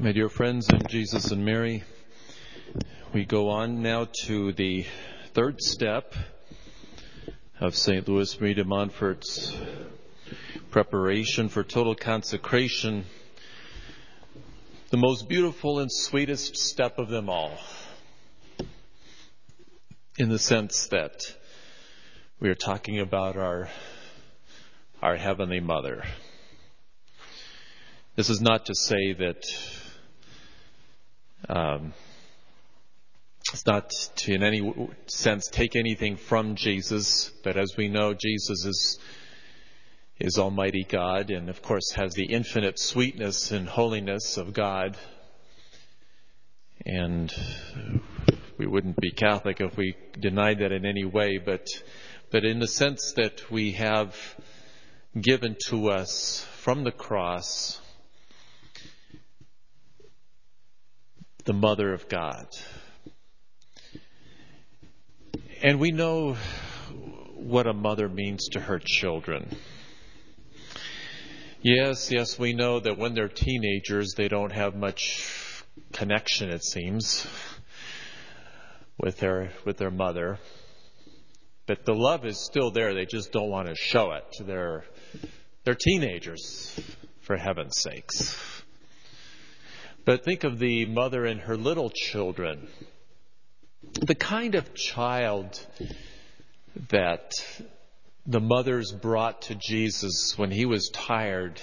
My dear friends in Jesus and Mary, we go on now to the third step of St. Louis Marie de Montfort's preparation for total consecration, the most beautiful and sweetest step of them all, in the sense that we are talking about our Heavenly Mother. This is not to say that it's not to in any sense take anything from Jesus, but as we know, Jesus is Almighty God and of course has the infinite sweetness and holiness of God. And we wouldn't be Catholic if we denied that in any way, but in the sense that we have given to us from the cross the Mother of God. And we know what a mother means to her children. Yes, we know that when they're teenagers, they don't have much connection, it seems, with their mother. But the love is still there. They just don't want to show it. They're teenagers, for heaven's sakes. But think of the mother and her little children. The kind of child that the mothers brought to Jesus when he was tired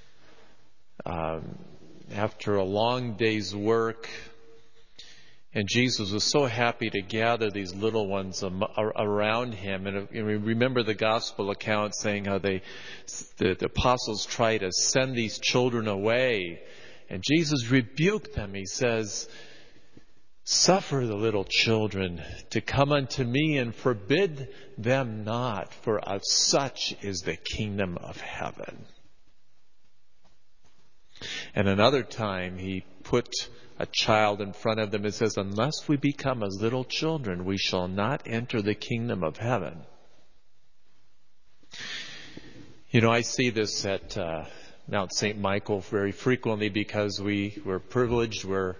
after a long day's work. And Jesus was so happy to gather these little ones around him. And we remember the gospel account saying how the apostles try to send these children away. And Jesus rebuked them. He says, "Suffer the little children to come unto me and forbid them not, for of such is the kingdom of heaven." And another time he put a child in front of them and says, "Unless we become as little children, we shall not enter the kingdom of heaven." You know, I see this at Mount St. Michael very frequently because we're privileged, we're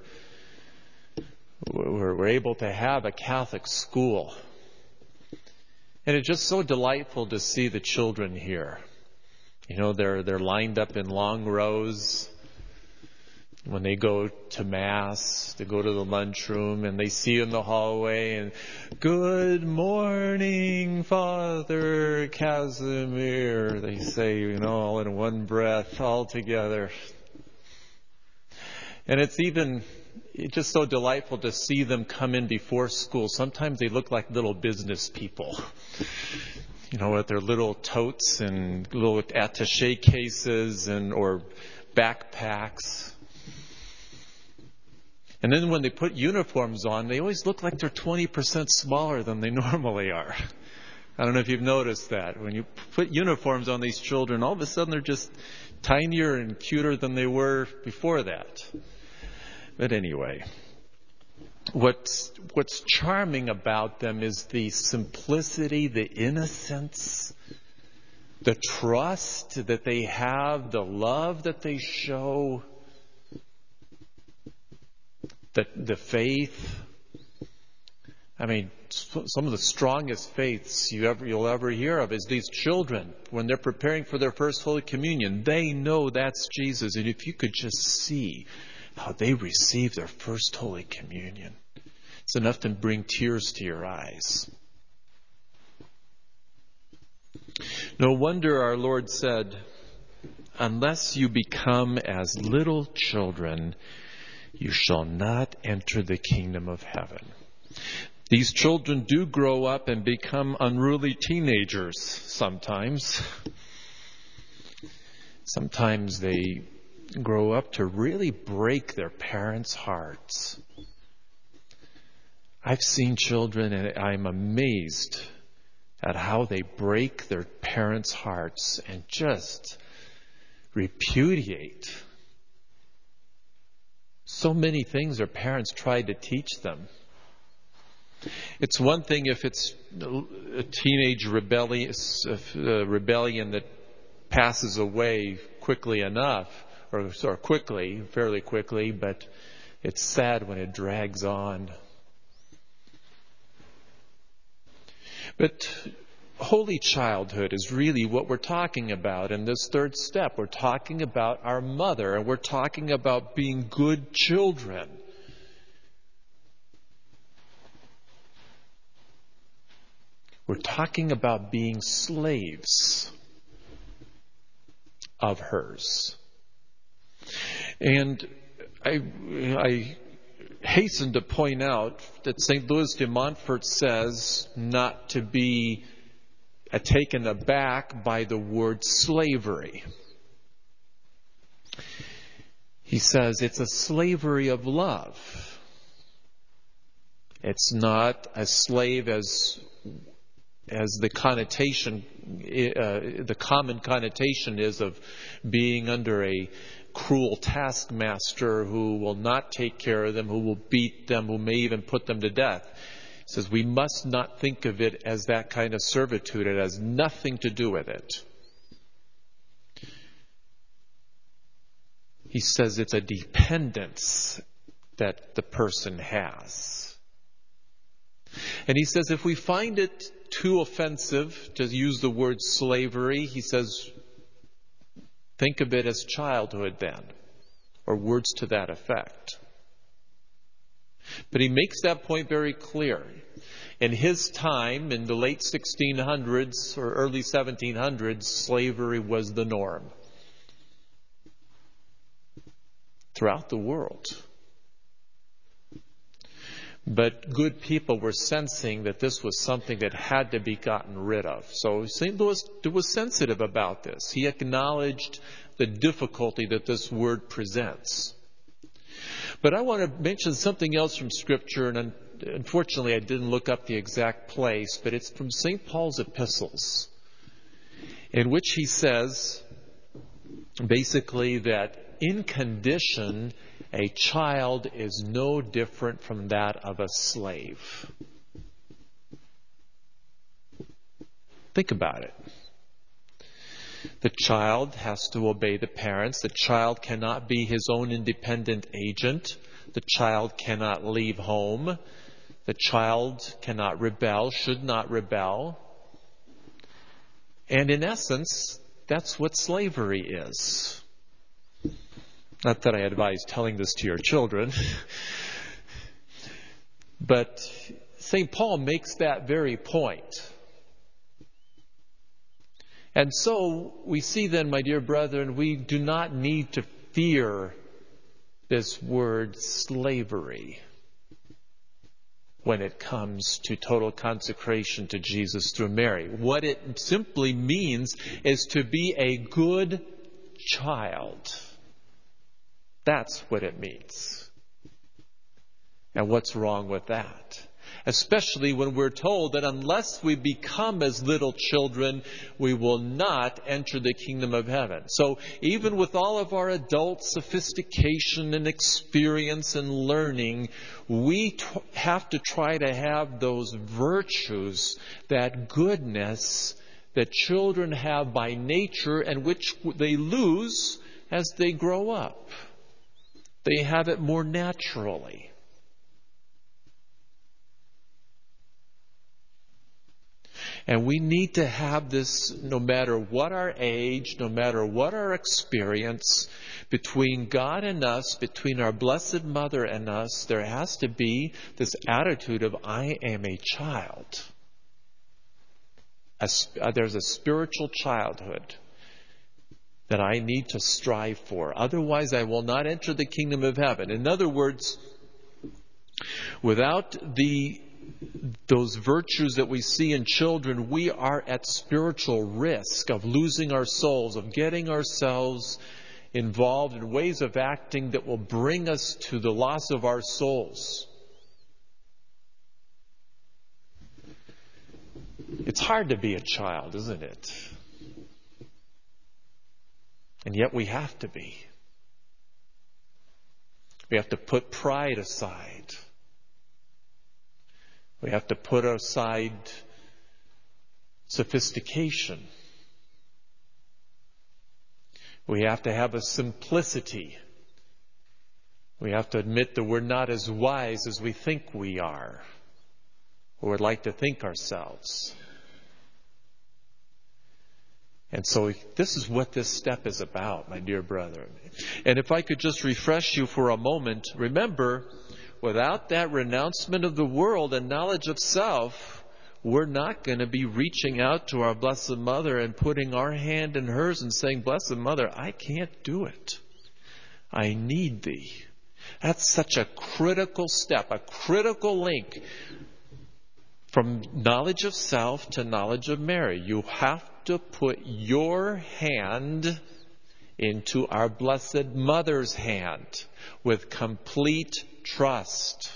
able to have a Catholic school. And it's just so delightful to see the children here. You know, they're lined up in long rows when they go to Mass, to go to the lunchroom, and they see you in the hallway, and "Good morning, Father Casimir," they say, you know, all in one breath, all together. And it's just so delightful to see them come in before school. Sometimes they look like little business people, you know, with their little totes and little attaché cases or backpacks. And then when they put uniforms on, they always look like they're 20% smaller than they normally are. I don't know if you've noticed that. When you put uniforms on these children, all of a sudden they're just tinier and cuter than they were before that. But anyway, what's charming about them is the simplicity, the innocence, the trust that they have, the love that they show, the faith. I mean, some of the strongest faiths you'll ever hear of is these children. When they're preparing for their first Holy Communion, they know that's Jesus. And if you could just see how they receive their first Holy Communion, it's enough to bring tears to your eyes. No wonder our Lord said, "Unless you become as little children, you shall not enter the kingdom of heaven." These children do grow up and become unruly teenagers sometimes. Sometimes they grow up to really break their parents' hearts. I've seen children and I'm amazed at how they break their parents' hearts and just repudiate so many things their parents tried to teach them. It's one thing if it's a teenage rebellion that passes away quickly enough, or fairly quickly, but it's sad when it drags on. But holy childhood is really what we're talking about in this third step. We're talking about our mother, and we're talking about being good children. We're talking about being slaves of hers. And I hasten to point out that St. Louis de Montfort says not to be taken aback by the word slavery. He says it's a slavery of love. It's not a slave as the connotation, the common connotation is of being under a cruel taskmaster who will not take care of them, who will beat them, who may even put them to death. He says we must not think of it as that kind of servitude. It has nothing to do with it. He says it's a dependence that the person has. And he says if we find it too offensive to use the word slavery, he says think of it as childhood then, or words to that effect. But he makes that point very clear. In his time, in the late 1600s or early 1700s, slavery was the norm throughout the world. But good people were sensing that this was something that had to be gotten rid of. So St. Louis was sensitive about this. He acknowledged the difficulty that this word presents. But I want to mention something else from Scripture, and unfortunately I didn't look up the exact place, but it's from St. Paul's epistles, in which he says basically that in condition a child is no different from that of a slave. Think about it. The child has to obey the parents. The child cannot be his own independent agent. The child cannot leave home. The child cannot rebel, should not rebel. And in essence, that's what slavery is. Not that I advise telling this to your children. But St. Paul makes that very point. And so we see then, my dear brethren, we do not need to fear this word slavery when it comes to total consecration to Jesus through Mary. What it simply means is to be a good child. That's what it means. And what's wrong with that? Especially when we're told that unless we become as little children, we will not enter the kingdom of heaven. So even with all of our adult sophistication and experience and learning, we have to try to have those virtues, that goodness that children have by nature and which they lose as they grow up. They have it more naturally. And we need to have this no matter what our age, no matter what our experience, between God and us, between our Blessed Mother and us, there has to be this attitude of I am a child. There's a spiritual childhood that I need to strive for. Otherwise, I will not enter the kingdom of heaven. In other words, without those virtues that we see in children, we are at spiritual risk of losing our souls, of getting ourselves involved in ways of acting that will bring us to the loss of our souls. It's hard to be a child, isn't it? And yet we have to be. We have to put pride aside. We have to put aside sophistication. We have to have a simplicity. We have to admit that we're not as wise as we think we are, or would like to think ourselves. And so this is what this step is about, my dear brethren. And if I could just refresh you for a moment, remember, without that renouncement of the world and knowledge of self, we're not going to be reaching out to our Blessed Mother and putting our hand in hers and saying, Blessed Mother, I can't do it. I need thee. That's such a critical step, a critical link from knowledge of self to knowledge of Mary. You have to put your hand into our Blessed Mother's hand with complete trust.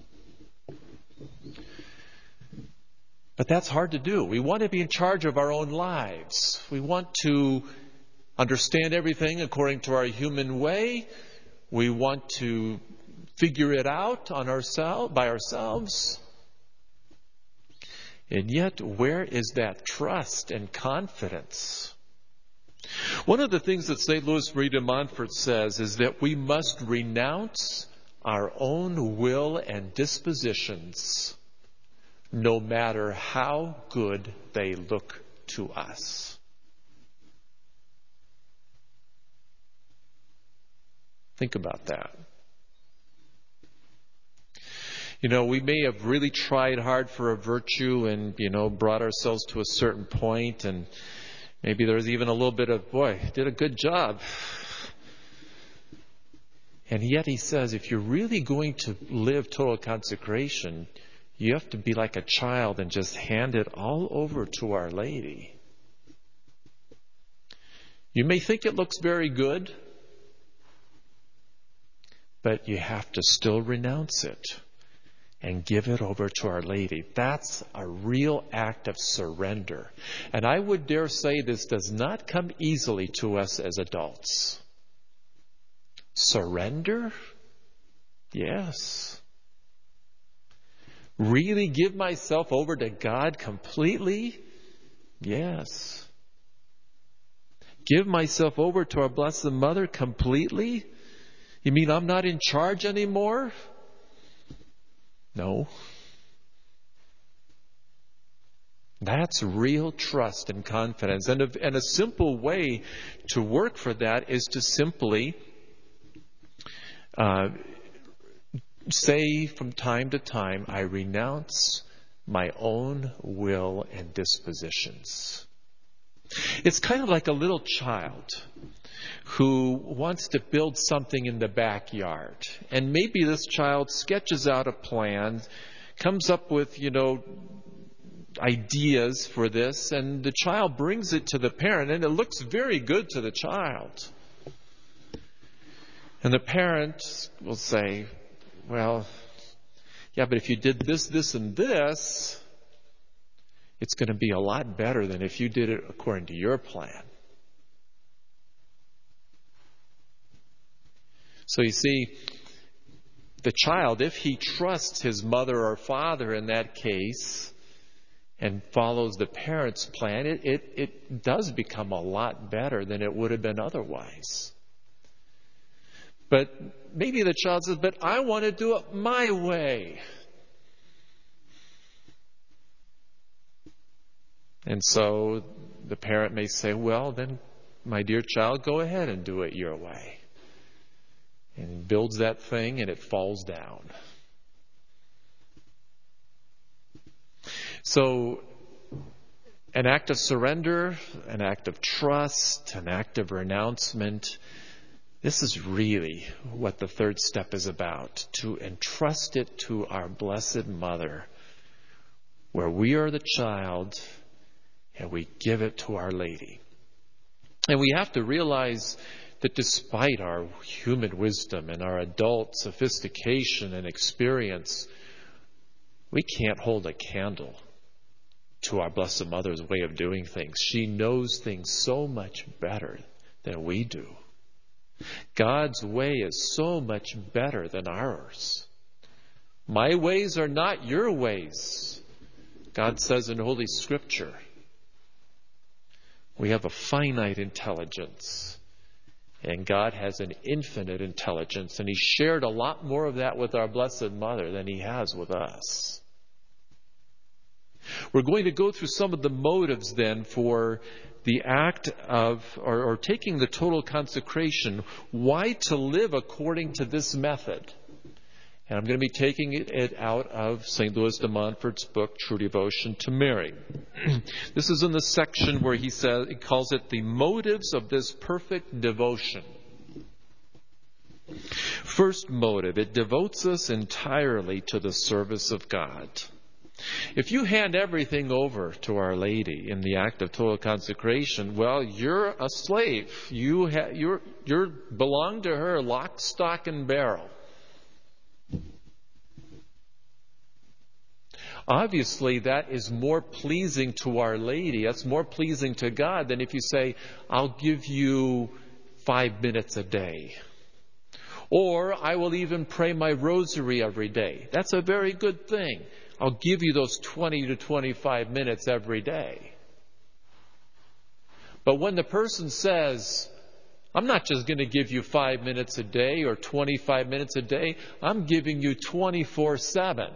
But that's hard to do. We want to be in charge of our own lives. We want to understand everything according to our human way. We want to figure it out by ourselves. And yet, where is that trust and confidence? One of the things that St. Louis Marie de Montfort says is that we must renounce our own will and dispositions, no matter how good they look to us. Think about that. We may have really tried hard for a virtue and, brought ourselves to a certain point, and maybe there was even a little bit of, boy, did a good job. And yet he says, if you're really going to live total consecration, you have to be like a child and just hand it all over to Our Lady. You may think it looks very good, but you have to still renounce it and give it over to Our Lady. That's a real act of surrender. And I would dare say this does not come easily to us as adults. Surrender? Yes. Really give myself over to God completely? Yes. Give myself over to our Blessed Mother completely? You mean I'm not in charge anymore? No. That's real trust and confidence. And a simple way to work for that is to simply say from time to time, I renounce my own will and dispositions. It's kind of like a little child who wants to build something in the backyard. And maybe this child sketches out a plan, comes up with, ideas for this, and the child brings it to the parent, and it looks very good to the child. And the parent will say, well, yeah, but if you did this, this, and this, it's going to be a lot better than if you did it according to your plan. So you see, the child, if he trusts his mother or father in that case and follows the parent's plan, it does become a lot better than it would have been otherwise. But maybe the child says, but I want to do it my way. And so the parent may say, well, then, my dear child, go ahead and do it your way. And builds that thing and it falls down. So an act of surrender, an act of trust, an act of renouncement, this is really what the third step is about, to entrust it to our Blessed Mother, where we are the child and we give it to Our Lady. And we have to realize that despite our human wisdom and our adult sophistication and experience, we can't hold a candle to our Blessed Mother's way of doing things. She knows things so much better than we do. God's way is so much better than ours. My ways are not your ways, God says in Holy Scripture. We have a finite intelligence, And God has an infinite intelligence, and He shared a lot more of that with our Blessed Mother than He has with us. We're going to go through some of the motives then for the act of, or taking the total consecration, why to live according to this method. And I'm going to be taking it out of St. Louis de Montfort's book, True Devotion to Mary. This is in the section where he calls it the motives of this perfect devotion. First motive, it devotes us entirely to the service of God. If you hand everything over to Our Lady in the act of total consecration, well, you're a slave. You belong to her lock, stock, and barrel. Obviously, that is more pleasing to Our Lady. That's more pleasing to God than if you say, I'll give you 5 minutes a day. Or I will even pray my rosary every day. That's a very good thing. I'll give you those 20 to 25 minutes every day. But when the person says, I'm not just going to give you 5 minutes a day or 25 minutes a day, I'm giving you 24/7.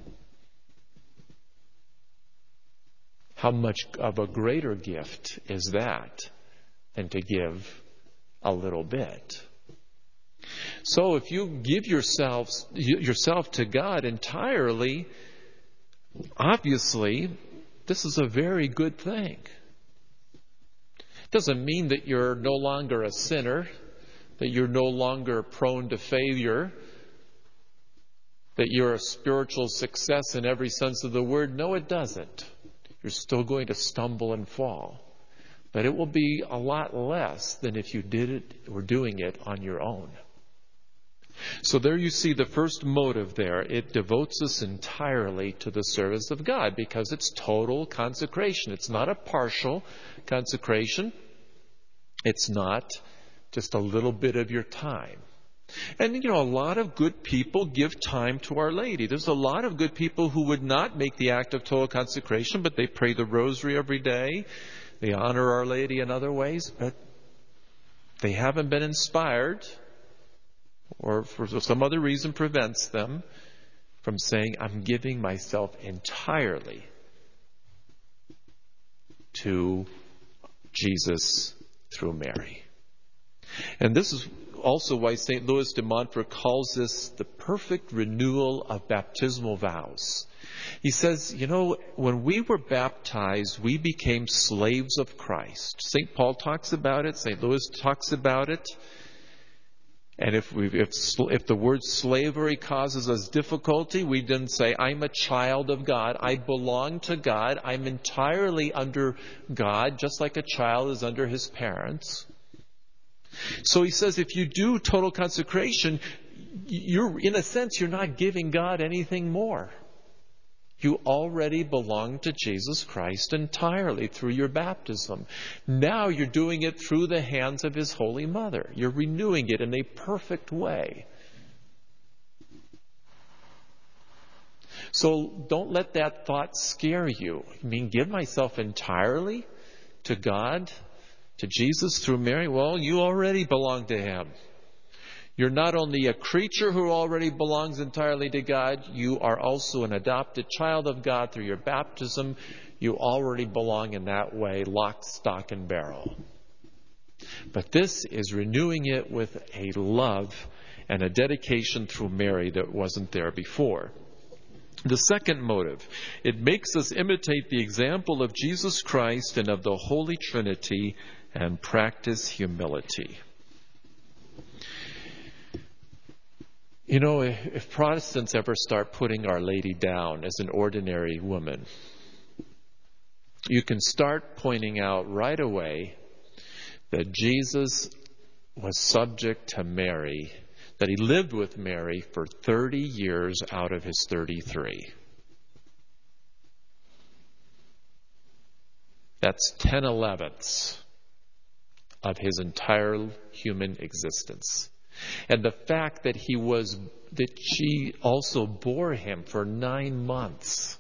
How much of a greater gift is that than to give a little bit? So if you give yourself to God entirely, obviously, this is a very good thing. It doesn't mean that you're no longer a sinner, that you're no longer prone to failure, that you're a spiritual success in every sense of the word. No, it doesn't. You're still going to stumble and fall. But it will be a lot less than if you did it or doing it on your own. So there you see the first motive there. It devotes us entirely to the service of God because it's total consecration. It's not a partial consecration. It's not just a little bit of your time. And, a lot of good people give time to Our Lady. There's a lot of good people who would not make the act of total consecration, but they pray the rosary every day. They honor Our Lady in other ways, but they haven't been inspired, or for some other reason prevents them from saying, I'm giving myself entirely to Jesus through Mary. And this is also why St. Louis de Montfort calls this the perfect renewal of baptismal vows. He says, when we were baptized, we became slaves of Christ. St. Paul talks about it. St. Louis talks about it. And if the word slavery causes us difficulty, we then say, I'm a child of God. I belong to God. I'm entirely under God, just like a child is under his parents. So he says, if you do total consecration, in a sense, you're not giving God anything more. You already belong to Jesus Christ entirely through your baptism. Now you're doing it through the hands of His Holy Mother. You're renewing it in a perfect way. So don't let that thought scare you. Give myself entirely to God, to Jesus through Mary? Well, you already belong to Him. You're not only a creature who already belongs entirely to God, you are also an adopted child of God through your baptism. You already belong in that way, lock, stock, and barrel. But this is renewing it with a love and a dedication through Mary that wasn't there before. The second motive, it makes us imitate the example of Jesus Christ and of the Holy Trinity and practice humility. If Protestants ever start putting Our Lady down as an ordinary woman, you can start pointing out right away that Jesus was subject to Mary, that He lived with Mary for 30 years out of His 33. That's 10/11ths of His entire human existence. And the fact that she also bore Him for 9 months.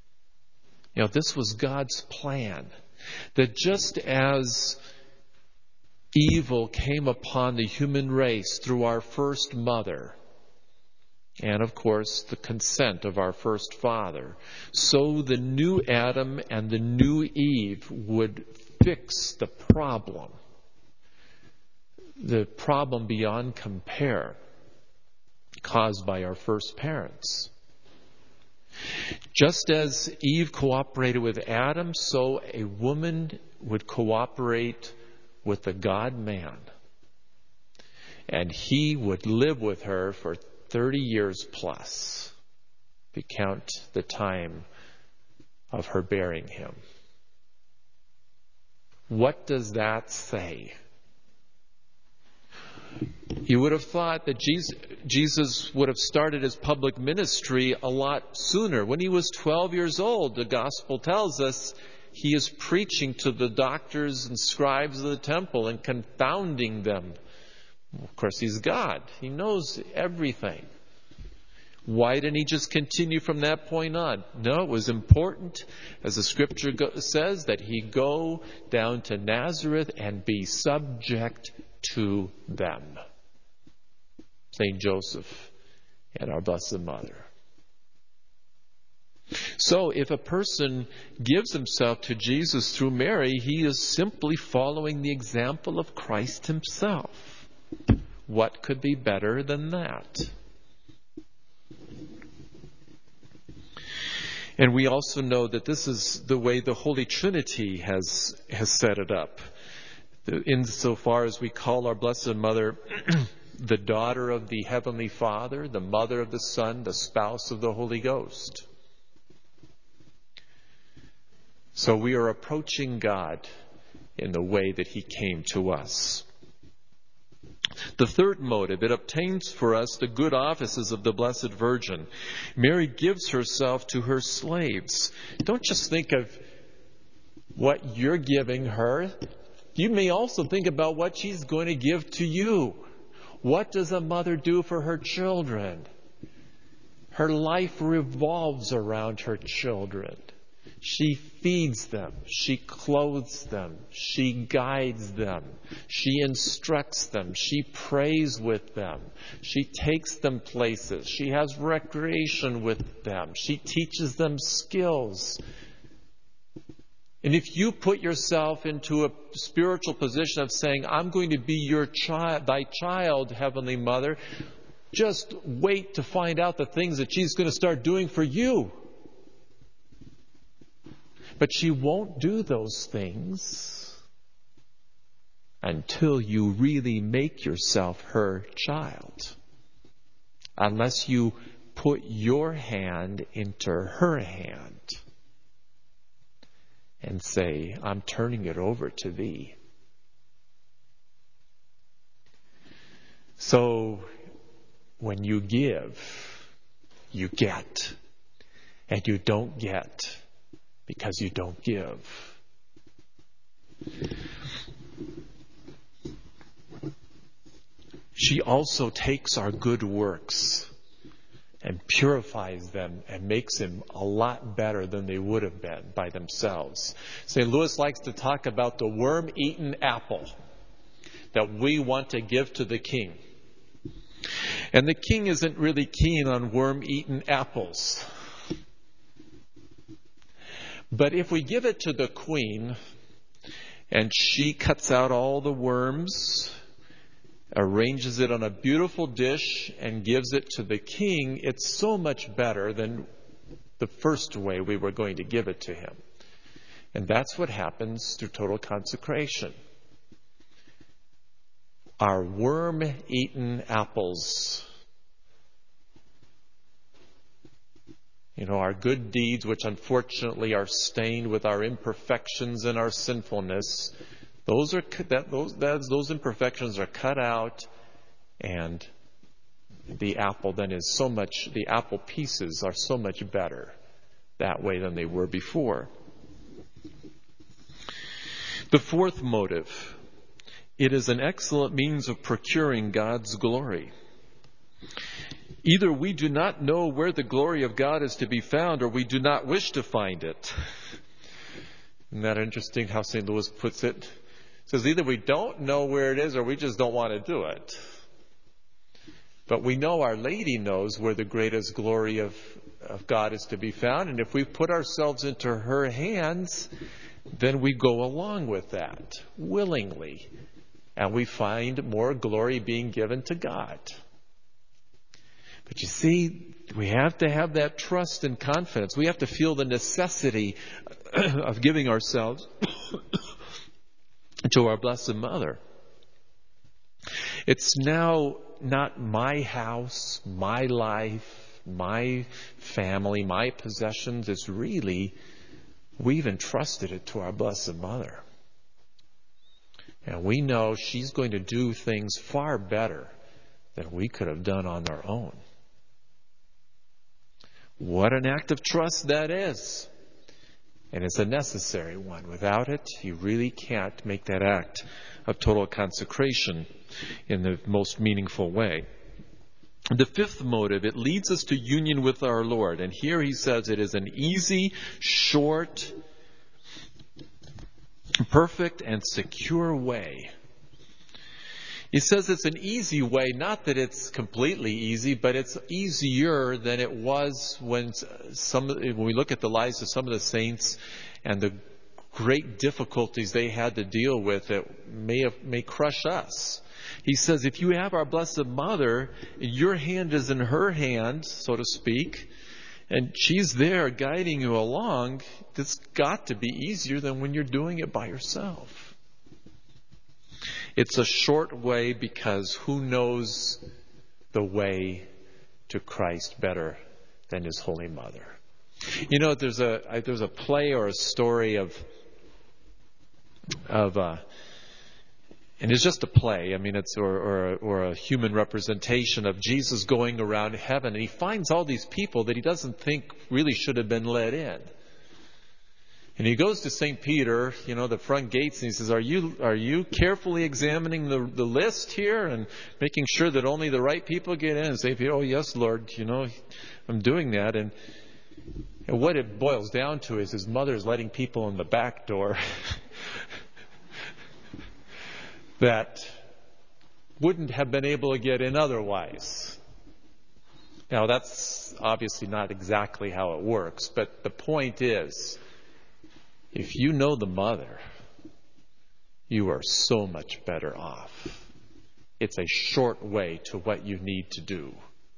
This was God's plan. That just as evil came upon the human race through our first mother, and of course the consent of our first father, so the new Adam and the new Eve would fix the problem beyond compare caused by our first parents. Just as Eve cooperated with Adam, so a woman would cooperate with the God-man. And he would live with her for 30 years plus, if you count the time of her bearing him. What does that say? You would have thought that Jesus would have started his public ministry a lot sooner. When he was 12 years old, the gospel tells us he is preaching to the doctors and scribes of the temple and confounding them. Of course, he's God. He knows everything. Why didn't he just continue from that point on? No, it was important, as the scripture says, that he go down to Nazareth and be subject to them. Saint Joseph and our Blessed Mother. So if a person gives himself to Jesus through Mary, he is simply following the example of Christ himself. What could be better than that? And we also know that this is the way the Holy Trinity has set it up. Insofar as we call our Blessed Mother the daughter of the Heavenly Father, the mother of the Son, the spouse of the Holy Ghost. So we are approaching God in the way that he came to us. The third motive, it obtains for us the good offices of the Blessed Virgin. Mary gives herself to her slaves. Don't just think of what you're giving her. You may also think about what she's going to give to you. What does a mother do for her children? Her life revolves around her children. She feeds them. She clothes them. She guides them. She instructs them. She prays with them. She takes them places. She has recreation with them. She teaches them skills. And if you put yourself into a spiritual position of saying, I'm going to be your child, thy child, Heavenly Mother, just wait to find out the things that she's going to start doing for you. But she won't do those things until you really make yourself her child. Unless you put your hand into her hand and say, I'm turning it over to thee. So when you give, you get. And you don't get because you don't give. She also takes our good works and purifies them and makes them a lot better than they would have been by themselves. St. Louis likes to talk about the worm-eaten apple that we want to give to the king. And the king isn't really keen on worm-eaten apples. But if we give it to the queen and she cuts out all the worms, arranges it on a beautiful dish and gives it to the king, it's so much better than the first way we were going to give it to him. And that's what happens through total consecration. Our worm-eaten apples, our good deeds, which unfortunately are stained with our imperfections and our sinfulness, those imperfections are cut out, and the apple the apple pieces are so much better that way than they were before. The fourth motive, it is an excellent means of procuring God's glory. Either we do not know where the glory of God is to be found, or we do not wish to find it. Isn't that interesting how St. Louis puts it? says either we don't know where it is or we just don't want to do it. But we know Our Lady knows where the greatest glory of God is to be found. And if we put ourselves into her hands, then we go along with that willingly. And we find more glory being given to God. But you see, we have to have that trust and confidence. We have to feel the necessity of giving ourselves to our Blessed Mother. It's now not my house, my life, my family, my possessions. It's really, we've entrusted it to our Blessed Mother. And we know she's going to do things far better than we could have done on our own. What an act of trust that is. And it's a necessary one. Without it, you really can't make that act of total consecration in the most meaningful way. The fifth motive, it leads us to union with our Lord. And here he says it is an easy, short, perfect, and secure way. He says it's an easy way, not that it's completely easy, but it's easier than it was when we look at the lives of some of the saints and the great difficulties they had to deal with that may crush us. He says if you have our Blessed Mother, your hand is in her hand, so to speak, and she's there guiding you along, it's got to be easier than when you're doing it by yourself. It's a short way because who knows the way to Christ better than His Holy Mother? You know, there's a play or a story of and it's just a play. I mean, it's or a human representation of Jesus going around heaven, and He finds all these people that He doesn't think really should have been let in. And He goes to St. Peter, the front gates, and He says, Are you carefully examining the list here and making sure that only the right people get in? And St. Peter, oh yes, Lord, I'm doing that. And what it boils down to is His mother's letting people in the back door that wouldn't have been able to get in otherwise. Now, that's obviously not exactly how it works, but the point is, if you know the Mother, you are so much better off. It's a short way to what you need to do.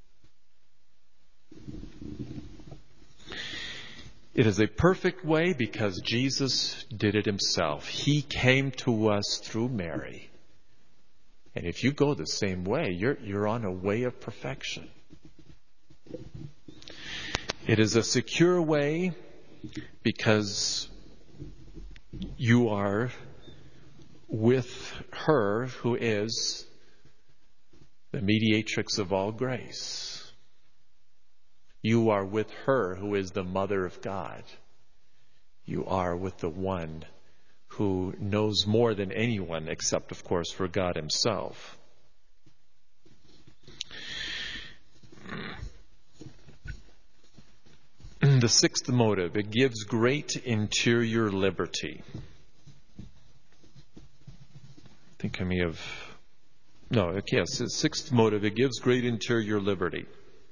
It is a perfect way because Jesus did it Himself. He came to us through Mary. And if you go the same way, you're on a way of perfection. It is a secure way because you are with her who is the mediatrix of all grace. You are with her who is the Mother of God. You are with the one who knows more than anyone except, of course, for God Himself. The sixth motive, it gives great interior liberty. I think I may have... No, yes, the sixth motive, it gives great interior liberty.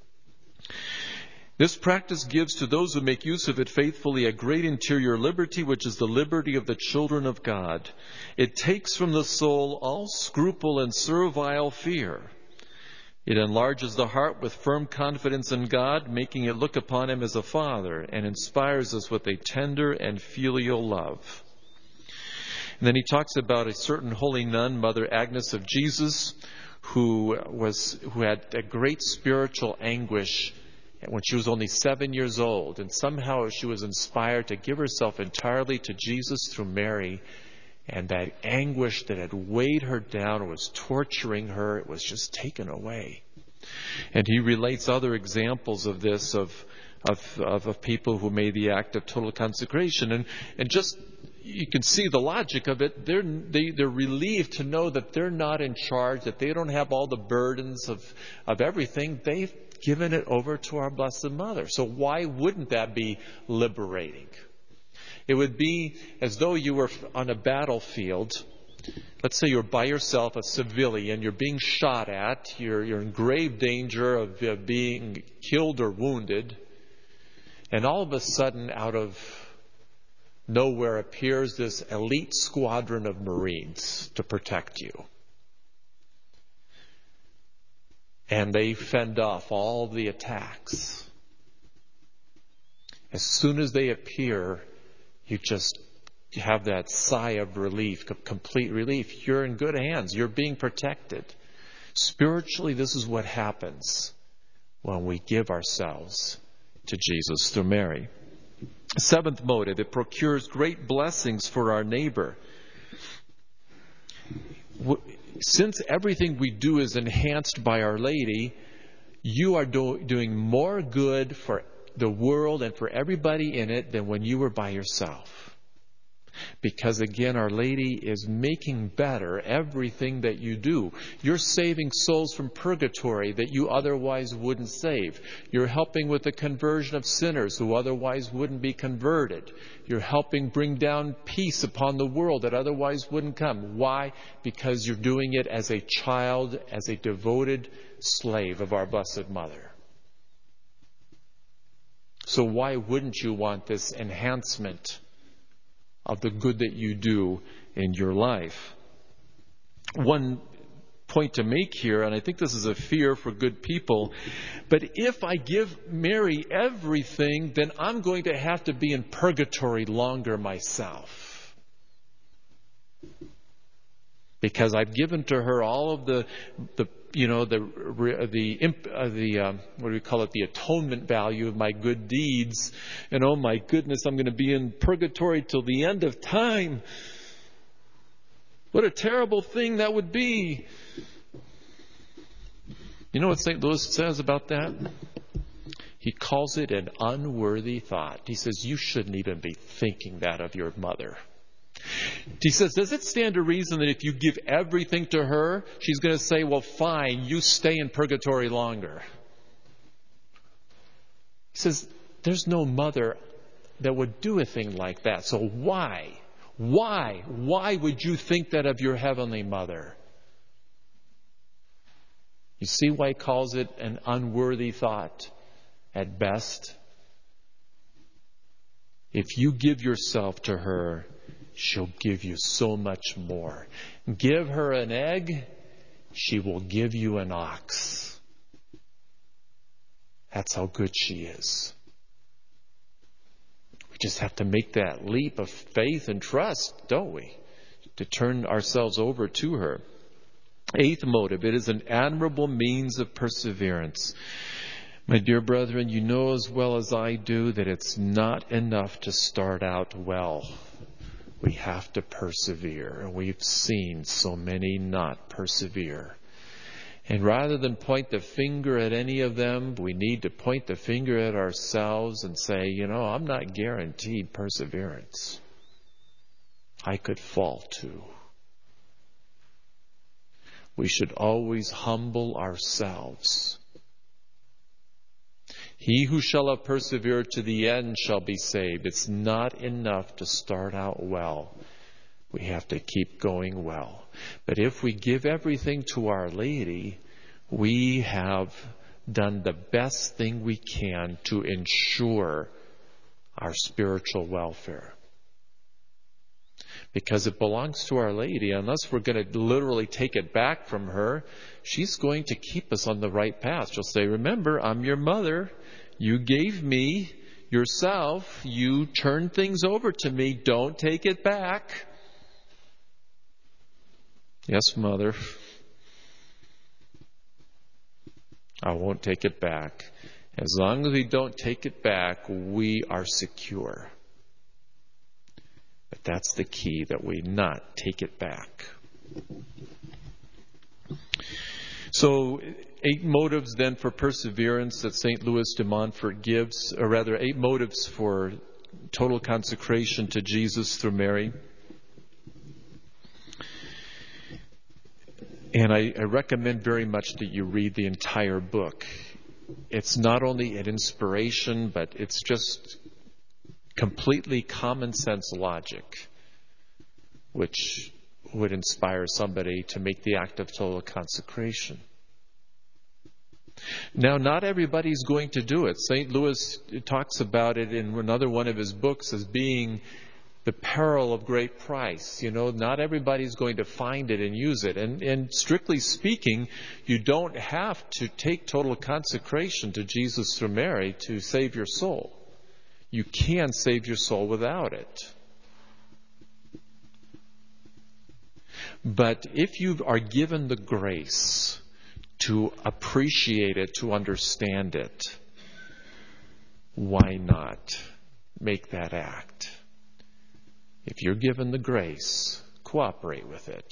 This practice gives to those who make use of it faithfully a great interior liberty, which is the liberty of the children of God. It takes from the soul all scruple and servile fear. It enlarges the heart with firm confidence in God, making it look upon Him as a Father, and inspires us with a tender and filial love. And then he talks about a certain holy nun, Mother Agnes of Jesus, who had a great spiritual anguish when she was only 7 years old, and somehow she was inspired to give herself entirely to Jesus through Mary, and that anguish that had weighed her down, was torturing her, it was just taken away. And he relates other examples of this, of people who made the act of total consecration, and just you can see the logic of it. They're relieved to know that they're not in charge, that they don't have all the burdens of everything. They've given it over to our Blessed Mother. So why wouldn't that be liberating? It would be as though you were on a battlefield let's say you're by yourself, a civilian, you're being shot at, you're in grave danger of being killed or wounded, and all of a sudden, out of nowhere appears this elite squadron of Marines to protect you. And they fend off all the attacks. As soon as they appear, you just have that sigh of relief, complete relief. You're in good hands. You're being protected. Spiritually, this is what happens when we give ourselves to Jesus through Mary. Seventh motive, it procures great blessings for our neighbor. Since everything we do is enhanced by Our Lady, you are doing more good for the world and for everybody in it than when you were by yourself. Because again, Our Lady is making better everything that you do. You're saving souls from purgatory that you otherwise wouldn't save. You're helping with the conversion of sinners who otherwise wouldn't be converted. You're helping bring down peace upon the world that otherwise wouldn't come. Why? Because you're doing it as a child, as a devoted slave of our Blessed Mother. So why wouldn't you want this enhancement of the good that you do in your life? One point to make here, and I think this is a fear for good people, but if I give Mary everything, then I'm going to have to be in purgatory longer myself. Because I've given to her all of the atonement value of my good deeds. And oh my goodness, I'm going to be in purgatory till the end of time. What a terrible thing that would be. You know what St. Louis says about that? He calls it an unworthy thought. He says, you shouldn't even be thinking that of your mother. He says, does it stand to reason that if you give everything to her, she's going to say, well, fine, you stay in purgatory longer? He says, there's no mother that would do a thing like that. So why? Why would you think that of your Heavenly Mother? You see why he calls it an unworthy thought at best? If you give yourself to her, she'll give you so much more. Give her an egg, she will give you an ox. That's how good she is. We just have to make that leap of faith and trust, don't we? To turn ourselves over to her. Eighth motive, it is an admirable means of perseverance. My dear brethren, you know as well as I do that it's not enough to start out well. We have to persevere. And we've seen so many not persevere. And rather than point the finger at any of them, we need to point the finger at ourselves and say, I'm not guaranteed perseverance. I could fall too. We should always humble ourselves. He who shall have persevered to the end shall be saved. It's not enough to start out well. We have to keep going well. But if we give everything to Our Lady, we have done the best thing we can to ensure our spiritual welfare. Because it belongs to Our Lady. Unless we're going to literally take it back from her, she's going to keep us on the right path. She'll say, remember, I'm your mother. You gave me yourself. You turned things over to me. Don't take it back. Yes, Mother. I won't take it back. As long as we don't take it back, we are secure. But that's the key, that we not take it back. So 8 motives then for perseverance that St. Louis de Montfort gives, or rather 8 motives for total consecration to Jesus through Mary. And I recommend very much that you read the entire book. It's not only an inspiration, but it's just completely common sense logic, which would inspire somebody to make the act of total consecration. Now, not everybody's going to do it. St. Louis talks about it in another one of his books as being the peril of great price. Not everybody's going to find it and use it. And strictly speaking, you don't have to take total consecration to Jesus through Mary to save your soul. You can save your soul without it. But if you are given the grace to appreciate it, to understand it, why not make that act? If you're given the grace, cooperate with it.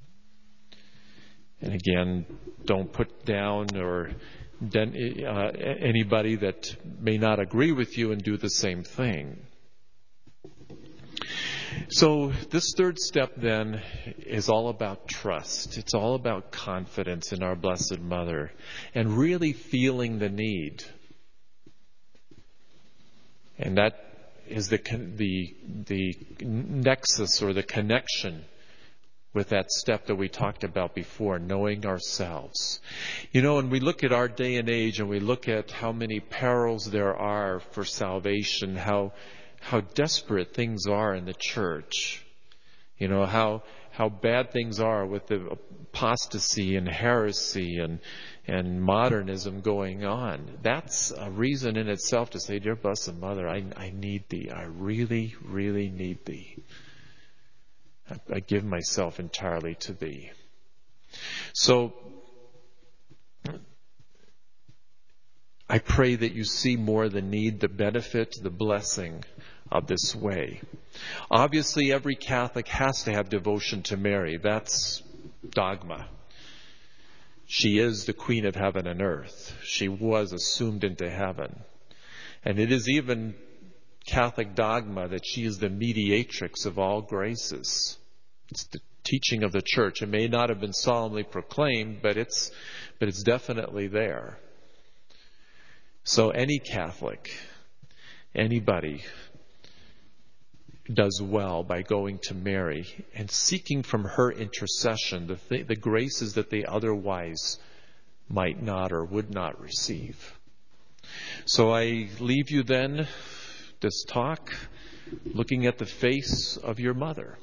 And again, don't put down anybody that may not agree with you and do the same thing. So this third step then is all about trust. It's all about confidence in our Blessed Mother and really feeling the need. And that is the nexus or the connection with that step that we talked about before, knowing ourselves. And we look at our day and age and we look at how many perils there are for salvation, how desperate things are in the church. How bad things are with the apostasy and heresy and modernism going on. That's a reason in itself to say, Dear Blessed Mother, I need thee. I really, really need thee. I give myself entirely to thee. So I pray that you see more the need, the benefit, the blessing of this way. Obviously, every Catholic has to have devotion to Mary. That's dogma. She is the Queen of heaven and earth. She was assumed into heaven. And it is even Catholic dogma that she is the mediatrix of all graces. It's the teaching of the Church. It may not have been solemnly proclaimed, but it's definitely there. So any Catholic, anybody, does well by going to Mary and seeking from her intercession the graces that they otherwise might not or would not receive. So I leave you then, this talk, looking at the face of your mother.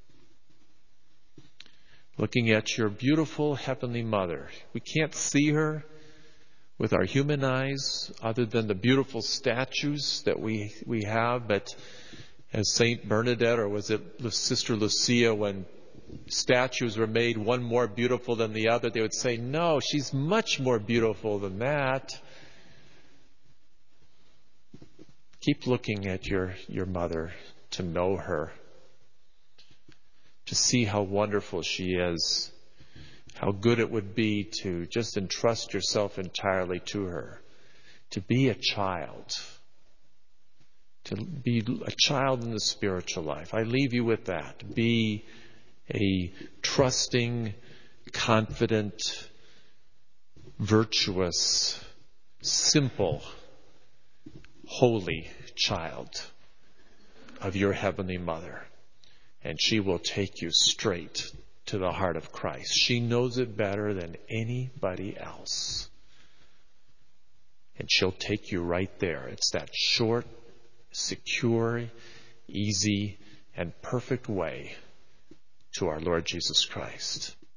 Looking at your beautiful Heavenly Mother. We can't see her with our human eyes other than the beautiful statues that we have, but as Saint Bernadette, or was it Sister Lucia, when statues were made, one more beautiful than the other, they would say, no, she's much more beautiful than that. Keep looking at your mother to know her, to see how wonderful she is, how good it would be to just entrust yourself entirely to her, to be a child. To be a child in the spiritual life. I leave you with that. Be a trusting, confident, virtuous, simple, holy child of your Heavenly Mother. And she will take you straight to the heart of Christ. She knows it better than anybody else. And she'll take you right there. It's that short, secure, easy, and perfect way to our Lord Jesus Christ.